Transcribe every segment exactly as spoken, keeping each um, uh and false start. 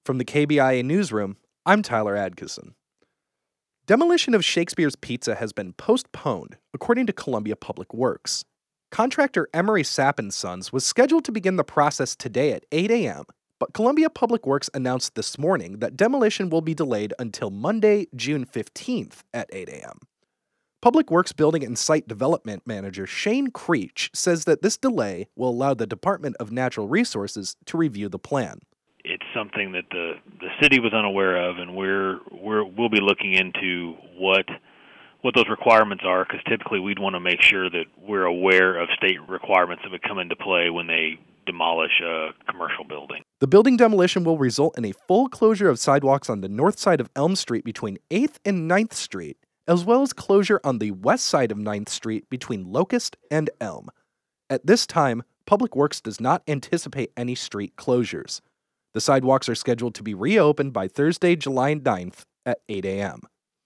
From the K B I A newsroom, I'm Tyler Adkison. Demolition of Shakespeare's Pizza has been postponed, according to Columbia Public Works. Contractor Emery Sapp and Sons was scheduled to begin the process today at eight a.m., but Columbia Public Works announced this morning that demolition will be delayed until Monday, June fifteenth at eight a.m. Public Works Building and Site Development Manager Shane Creech says that this delay will allow the Department of Natural Resources to review the plan. It's something that the, the city was unaware of, and we're, we're, we'll be looking into what what those requirements are, because typically we'd want to make sure that we're aware of state requirements that would come into play when they demolish a commercial building. The building demolition will result in a full closure of sidewalks on the north side of Elm Street between eighth and ninth Street, as well as closure on the west side of ninth Street between Locust and Elm. At this time, Public Works does not anticipate any street closures. The sidewalks are scheduled to be reopened by Thursday, July ninth at eight a.m.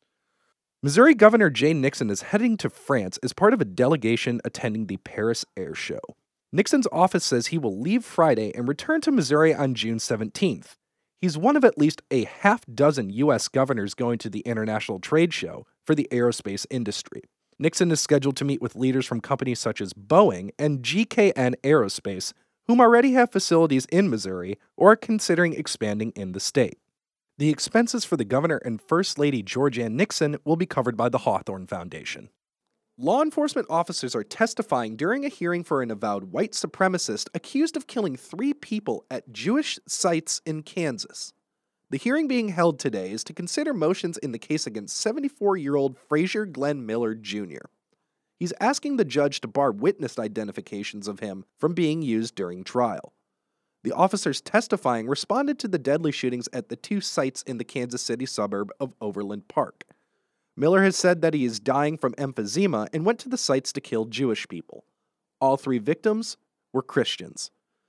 Missouri Governor Jay Nixon is heading to France as part of a delegation attending the Paris Air Show. Nixon's office says he will leave Friday and return to Missouri on June seventeenth. He's one of at least a half dozen U S governors going to the International Trade Show for the aerospace industry. Nixon is scheduled to meet with leaders from companies such as Boeing and G K N Aerospace, whom already have facilities in Missouri or are considering expanding in the state. The expenses for the governor and First Lady Georgianne Nixon will be covered by the Hawthorne Foundation. Law enforcement officers are testifying during a hearing for an avowed white supremacist accused of killing three people at Jewish sites in Kansas. The hearing being held today is to consider motions in the case against seventy-four-year-old Frazier Glenn Miller Junior He's asking the judge to bar witness identifications of him from being used during trial. The officers testifying responded to the deadly shootings at the two sites in the Kansas City suburb of Overland Park. Miller has said that he is dying from emphysema and went to the sites to kill Jewish people. All three victims were Christians.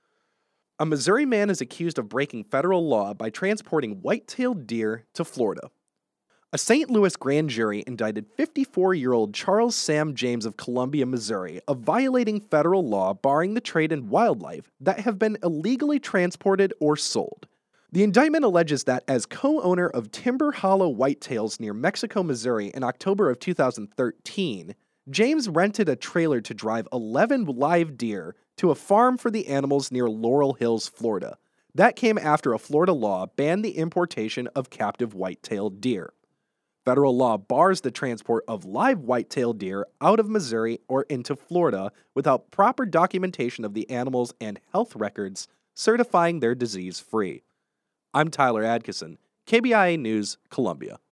A Missouri man is accused of breaking federal law by transporting white-tailed deer to Florida. A Saint Louis grand jury indicted fifty-four-year-old Charles Sam James of Columbia, Missouri, of violating federal law barring the trade in wildlife that have been illegally transported or sold. The indictment alleges that as co-owner of Timber Hollow Whitetails near Mexico, Missouri in October of two thousand thirteen, James rented a trailer to drive eleven live deer to a farm for the animals near Laurel Hills, Florida. That came after a Florida law banned the importation of captive white-tailed deer. Federal law bars the transport of live white-tailed deer out of Missouri or into Florida without proper documentation of the animals and health records certifying they're disease-free. I'm Tyler Adkison, K B I A News, Columbia.